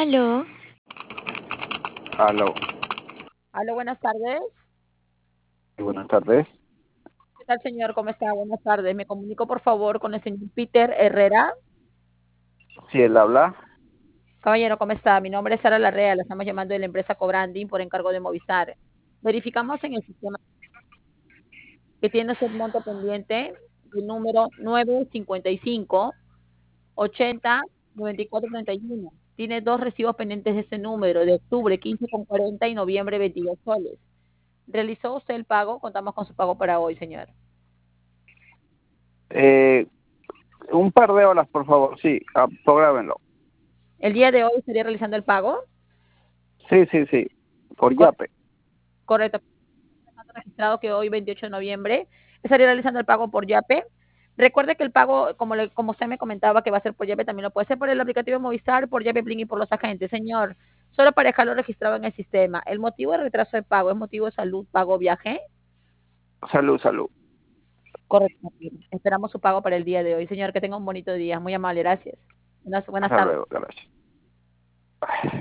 Aló, Aló, Aló, buenas tardes. buenas tardes. ¿Qué tal, señor? ¿Cómo está? Buenas tardes. Me comunico, por favor, con el señor Peter Herrera. Si él habla, Caballero, ¿cómo está? Mi nombre es Sara Larrea. Le estamos llamando de la empresa Cobranding por encargo de Movistar. Verificamos en el sistema que tiene usted monto pendiente del número 955 80 94 31. Tiene dos recibos pendientes de ese número, de octubre 15,40 y noviembre 22 soles. ¿Realizó usted el pago? Contamos con su pago para hoy, señor. eh, un par de horas, por favor, sí, prográmenlo. ¿El día de hoy estaría realizando el pago? Sí, por Yape. Correcto. Registrado que hoy, 28 de noviembre, estaría realizando el pago por Yape. Recuerde que el pago, como usted me comentaba que va a ser por Yape, también lo puede hacer por el aplicativo Movistar, por Yape Blink y por los agentes. Señor, solo para dejarlo registrado en el sistema. ¿El motivo de retraso de pago es motivo de salud, pago, viaje? Salud, salud. Correcto. Esperamos su pago para el día de hoy. Señor, que tenga un bonito día. Muy amable, gracias. Buenas Hasta tardes. luego, gracias.